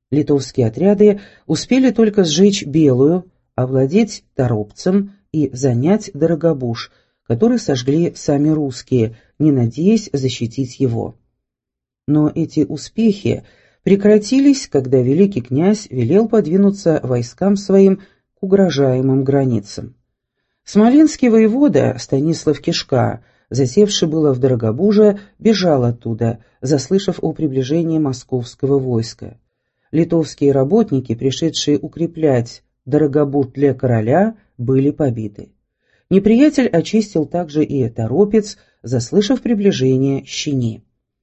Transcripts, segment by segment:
Литовские отряды успели только сжечь Белую, овладеть Торопцем и занять Дорогобуж, который сожгли сами русские, не надеясь защитить его. Но эти успехи прекратились, когда великий князь велел подвинуться войскам своим к угрожаемым границам. Смоленский воевода Станислав Кишка, засевший было в Дорогобуже, бежал оттуда, заслышав о приближении московского войска. Литовские работники, пришедшие укреплять Дорогобуж для короля, были побиты. Неприятель очистил также и Торопец, заслышав приближение Щини.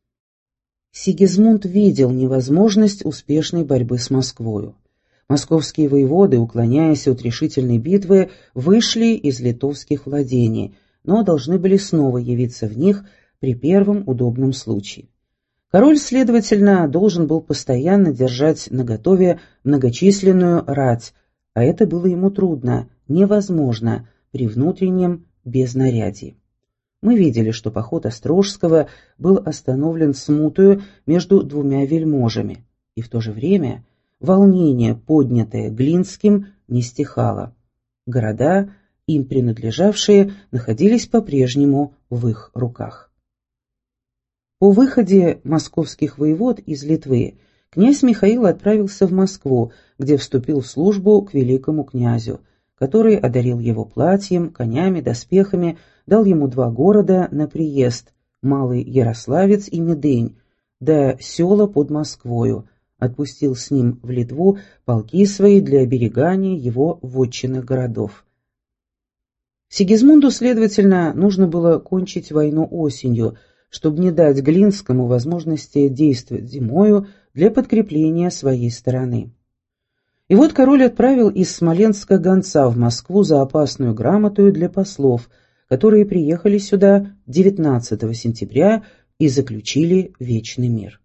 Сигизмунд видел невозможность успешной борьбы с Москвою. Московские воеводы, уклоняясь от решительной битвы, вышли из литовских владений, но должны были снова явиться в них при первом удобном случае. Король, следовательно, должен был постоянно держать наготове многочисленную рать, а это было ему трудно, невозможно при внутреннем безнарядии. Мы видели, что поход Острожского был остановлен смутою между двумя вельможами, и в то же время волнение, поднятое Глинским, не стихало. Города, им принадлежавшие, находились по-прежнему в их руках. По выходе московских воевод из Литвы князь Михаил отправился в Москву, где вступил в службу к великому князю, который одарил его платьем, конями, доспехами, дал ему 2 города на приезд – Малый Ярославец и Медынь, да села под Москвою, отпустил с ним в Литву полки свои для оберегания его вотчинных городов. Сигизмунду, следовательно, нужно было кончить войну осенью, чтобы не дать Глинскому возможности действовать зимою для подкрепления своей стороны. И вот король отправил из Смоленска гонца в Москву за опасную грамотою для послов, которые приехали сюда 19 сентября и заключили вечный мир.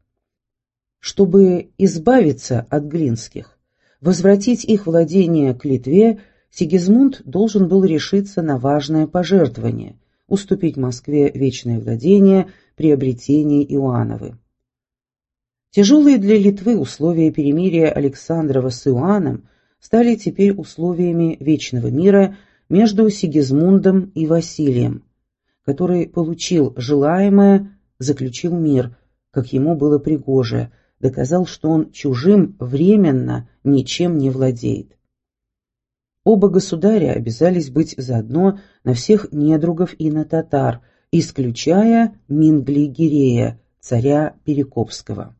Чтобы избавиться от Глинских, возвратить их владение к Литве, Сигизмунд должен был решиться на важное пожертвование – уступить Москве вечное владение при обретении Иоанновы. Тяжелые для Литвы условия перемирия Александрова с Иоанном стали теперь условиями вечного мира между Сигизмундом и Василием, который получил желаемое, заключил мир, как ему было пригоже, доказал, что он чужим временно ничем не владеет. Оба государя обязались быть заодно на всех недругов и на татар, исключая Мингли-Гирея, царя Перекопского.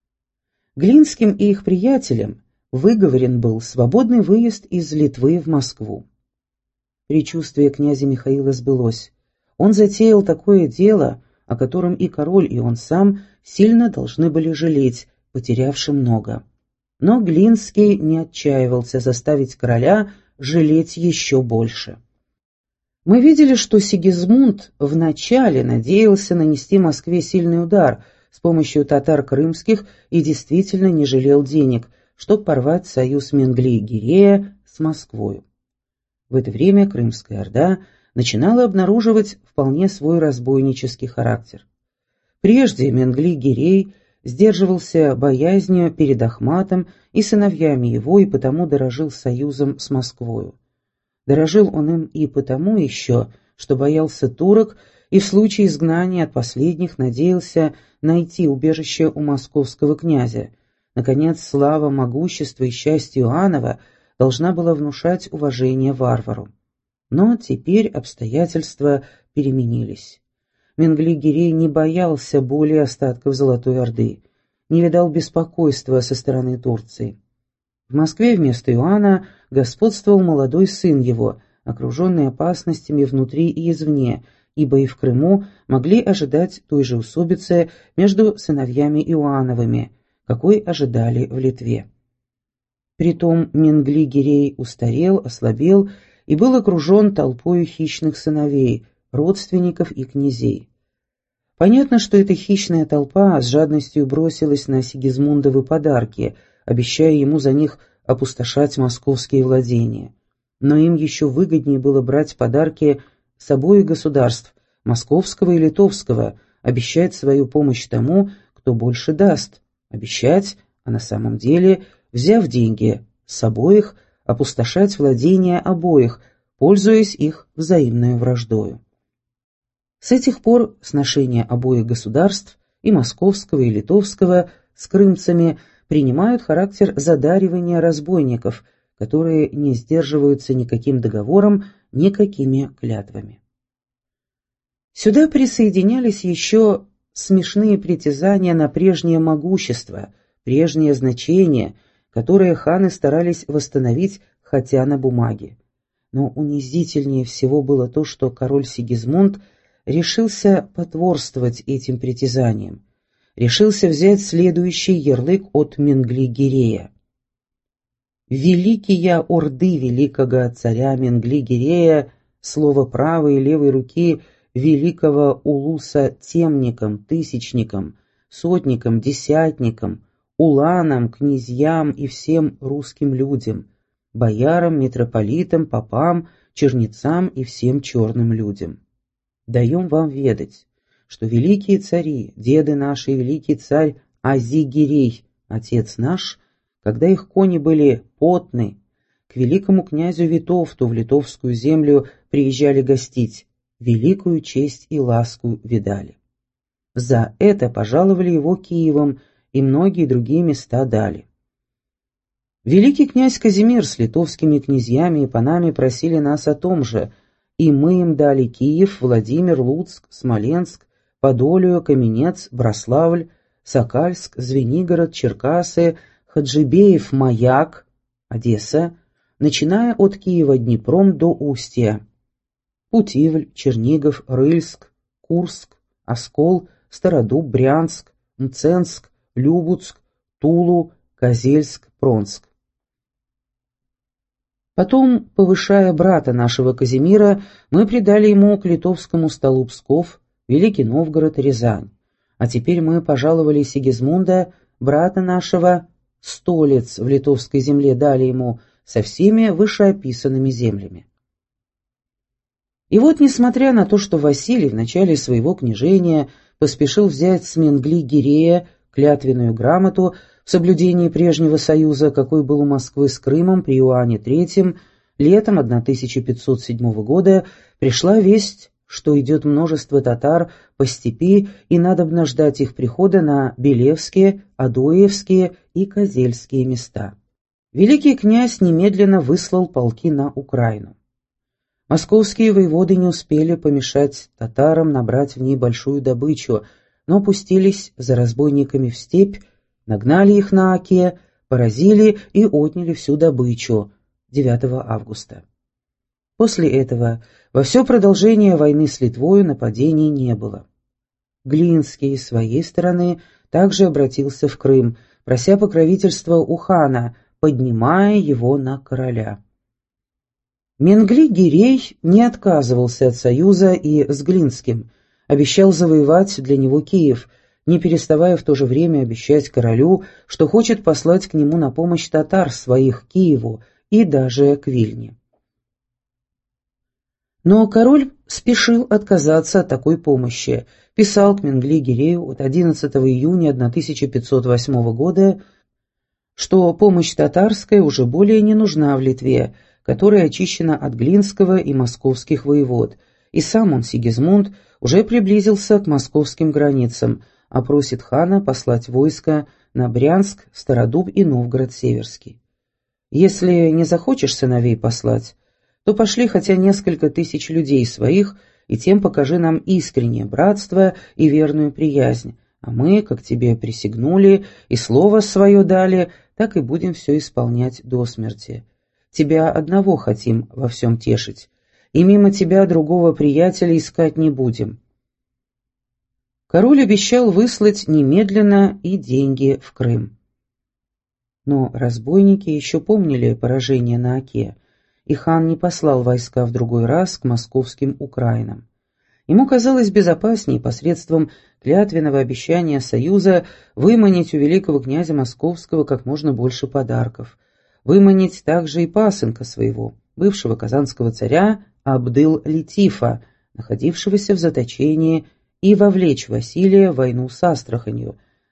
Глинским и их приятелям выговорен был свободный выезд из Литвы в Москву. Предчувствие князя Михаила сбылось. Он затеял такое дело, о котором и король, и он сам сильно должны были жалеть, потерявши много. Но Глинский не отчаивался заставить короля жалеть еще больше. Мы видели, что Сигизмунд вначале надеялся нанести Москве сильный удар с помощью татар крымских и действительно не жалел денег, чтобы порвать союз Менгли-Гирея с Москвою. В это время Крымская Орда начинала обнаруживать вполне свой разбойнический характер. Прежде Менгли-Гирей сдерживался боязнью перед Ахматом и сыновьями его и потому дорожил союзом с Москвою. Дорожил он им и потому еще, что боялся турок и в случае изгнания от последних надеялся найти убежище у московского князя. Наконец, слава, могущество и счастье Иоаннова должна была внушать уважение варвару. Но теперь обстоятельства переменились. Менгли-Гирей не боялся более остатков Золотой Орды, не видал беспокойства со стороны Турции. В Москве вместо Иоанна господствовал молодой сын его, окруженный опасностями внутри и извне, ибо и в Крыму могли ожидать той же усобицы между сыновьями Иоанновыми, какой ожидали в Литве. Притом Менгли-Гирей устарел, ослабел и был окружен толпою хищных сыновей, родственников и князей. Понятно, что эта хищная толпа с жадностью бросилась на Сигизмундовы подарки, обещая ему за них опустошать московские владения. Но им еще выгоднее было брать подарки с обоих государств, московского и литовского, обещать свою помощь тому, кто больше даст, обещать, а на самом деле, взяв деньги с обоих, опустошать владения обоих, пользуясь их взаимной враждою. С этих пор сношения обоих государств, и московского, и литовского, с крымцами принимают характер задаривания разбойников, которые не сдерживаются никаким договором, никакими клятвами. Сюда присоединялись еще смешные притязания на прежнее могущество, прежнее значение, которое ханы старались восстановить хотя на бумаге. Но унизительнее всего было то, что король Сигизмунд решился потворствовать этим притязаниям, решился взять следующий ярлык от Менгли-Гирея. «Великие орды великого царя Менгли-Гирея, слово правой и левой руки великого улуса темникам, тысячникам, сотникам, десятникам, уланам, князьям и всем русским людям, боярам, митрополитам, попам, чернецам и всем черным людям. Даем вам ведать, что великие цари, деды наши и великий царь Азигирей, отец наш, когда их кони были потны, к великому князю Витовту в литовскую землю приезжали гостить, великую честь и ласку видали. За это пожаловали его Киевом и многие другие места дали. Великий князь Казимир с литовскими князьями и панами просили нас о том же, и мы им дали Киев, Владимир, Луцк, Смоленск, Подолию, Каменец, Брославль, Сокальск, Звенигород, Черкасы, Хаджибеев, Маяк, Одесса, начиная от Киева Днепром до Устья, Путивль, Чернигов, Рыльск, Курск, Оскол, Стародуб, Брянск, Мценск, Любуцк, Тулу, Козельск, Пронск. Потом, повышая брата нашего Казимира, мы придали ему к литовскому столу Псков, Великий Новгород, Рязань. А теперь мы пожаловали Сигизмунда, брата нашего, Столец в литовской земле дали ему со всеми вышеописанными землями. И вот, несмотря на то, что Василий в начале своего княжения поспешил взять с Менгли-Гирея клятвенную грамоту в соблюдении прежнего союза, какой был у Москвы с Крымом при Иоанне III, летом 1507 года пришла весть, что идет множество татар по степи и надобно ждать их прихода на Белевские, Адоевские и Козельские места. Великий князь немедленно выслал полки на Украину. Московские воеводы не успели помешать татарам набрать в ней большую добычу, но пустились за разбойниками в степь, нагнали их на Оке, поразили и отняли всю добычу 9 августа. После этого во все продолжение войны с Литвою нападений не было. Глинский, с своей стороны, также обратился в Крым, прося покровительства у хана, поднимая его на короля. Менгли-Гирей не отказывался от союза и с Глинским, обещал завоевать для него Киев, не переставая в то же время обещать королю, что хочет послать к нему на помощь татар своих Киеву и даже к Вильне. Но король спешил отказаться от такой помощи, писал к Менгли-Гирею от 11 июня 1508 года, что помощь татарская уже более не нужна в Литве, которая очищена от Глинского и московских воевод, и сам он, Сигизмунд, уже приблизился к московским границам, а просит хана послать войско на Брянск, Стародуб и Новгород Северский. Если не захочешь сыновей послать, то пошли хотя несколько тысяч людей своих, и тем покажи нам искреннее братство и верную приязнь, а мы, как тебе присягнули и слово свое дали, так и будем все исполнять до смерти. Тебя одного хотим во всем тешить, и мимо тебя другого приятеля искать не будем». Король обещал выслать немедленно и деньги в Крым. Но разбойники еще помнили поражение на Оке, и хан не послал войска в другой раз к московским Украинам. Ему казалось безопаснее посредством клятвенного обещания союза выманить у великого князя Московского как можно больше подарков, выманить также и пасынка своего, бывшего казанского царя Абдыл-Летифа, находившегося в заточении, и вовлечь Василия в войну с Астраханью,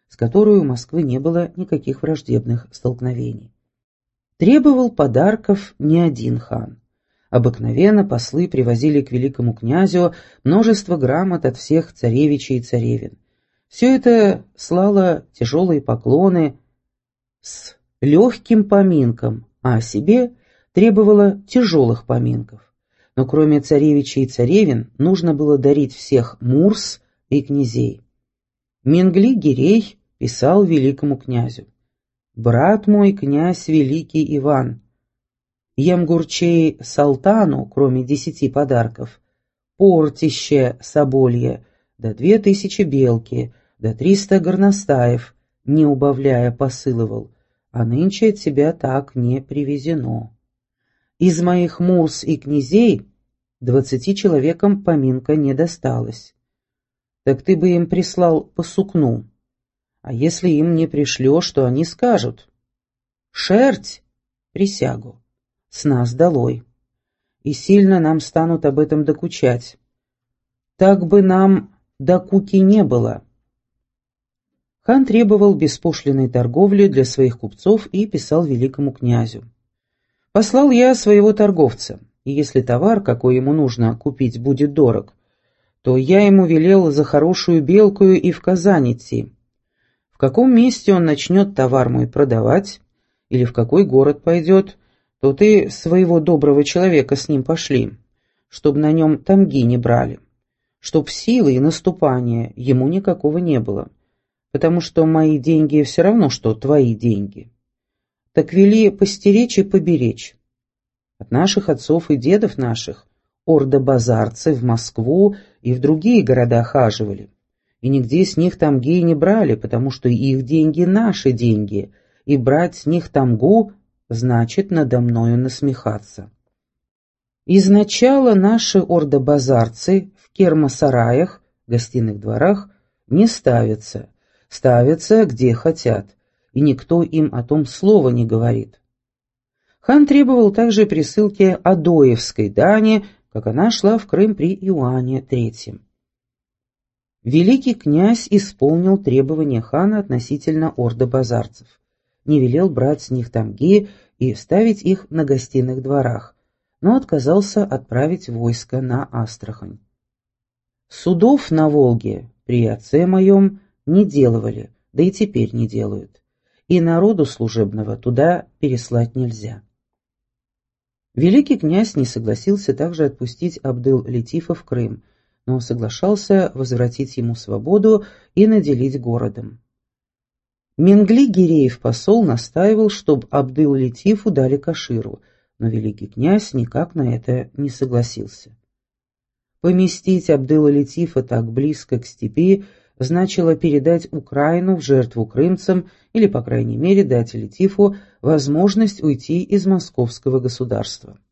с которой у Москвы не было никаких враждебных столкновений. Требовал подарков не один хан. Обыкновенно послы привозили к великому князю множество грамот от всех царевичей и царевин. Все это слало тяжелые поклоны с легким поминком, а о себе требовало тяжелых поминков. Но кроме царевичей и царевин нужно было дарить всех мурс и князей. Мингли-Гирей писал великому князю: «Брат мой, князь великий Иван, Ямгурчей Салтану, кроме 10 подарков, портище соболье, да 2000 белки, да 300 горностаев, не убавляя посылывал, а нынче от тебя так не привезено. Из моих мурс и князей 20 человекам поминка не досталась. Так ты бы им прислал по сукну. А если им не пришлешь, то они скажут: шерть, присягу, с нас долой. И сильно нам станут об этом докучать. Так бы нам докуки не было». Хан требовал беспошлинной торговли для своих купцов и писал великому князю: «Послал я своего торговца, и если товар, какой ему нужно купить, будет дорог, то я ему велел за хорошую белкую и в Казань идти. В каком месте он начнет товар мой продавать, или в какой город пойдет, то ты своего доброго человека с ним пошли, чтобы на нем тамги не брали, чтоб силы и наступания ему никакого не было, потому что мои деньги все равно, что твои деньги. Так вели постеречь и поберечь. От наших отцов и дедов наших орда-базарцы в Москву и в другие города хаживали, и нигде с них тамги не брали, потому что их деньги — наши деньги, и брать с них тамгу значит надо мною насмехаться. Изначало наши орда-базарцы в кермосараях, гостиных дворах, не ставятся, ставятся где хотят, и никто им о том слова не говорит. Хан требовал также присылки Адоевской дани, как она шла в Крым при Иоанне III. Великий князь исполнил требования хана относительно орда-базарцев, не велел брать с них тамги и ставить их на гостиных дворах, но отказался отправить войско на Астрахань. Судов на Волге при отце моем не делали, да и теперь не делают, и народу служебного туда переслать нельзя. Великий князь не согласился также отпустить Абдыл-Летифа в Крым, но соглашался возвратить ему свободу и наделить городом. Мингли-Гиреев посол настаивал, чтобы Абдыл-Летифу дали Каширу, но великий князь никак на это не согласился. Поместить Абдыла-Летифа так близко к степи значило передать Украину в жертву крымцам или, по крайней мере, дать Летифу возможность уйти из московского государства.